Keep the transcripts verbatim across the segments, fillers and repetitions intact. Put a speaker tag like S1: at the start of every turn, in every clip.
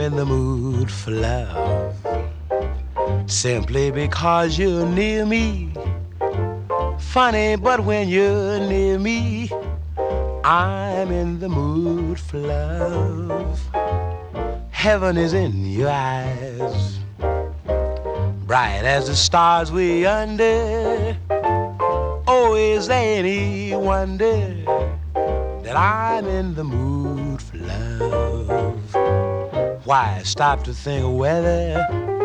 S1: in the mood for love. Simply because you're near me. Funny, but when you're near me, I'm in the mood for love. Heaven is in your eyes, bright as the stars we under. Oh, is there any wonder that I'm in the mood for love? Why stop to think of whether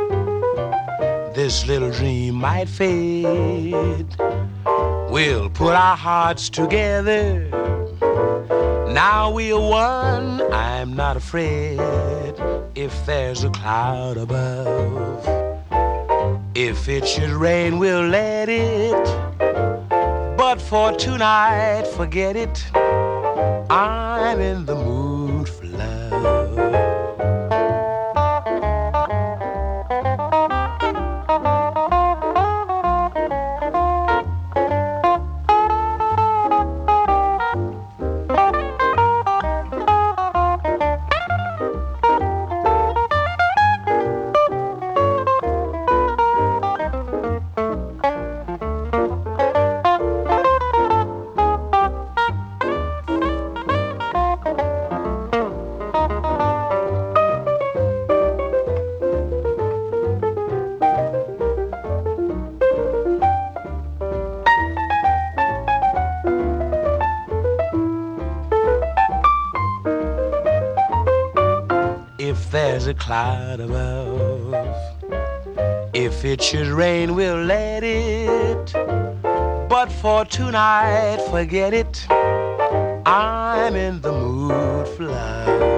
S1: this little dream might fade? We'll put our hearts together. Now we are one. I'm not afraid if there's a cloud above. If it should rain, we'll let it. But for tonight, forget it. I'm in the mood for love. If there's a cloud above, if it should rain, we'll let it. But for tonight, forget it. I'm in the mood for love.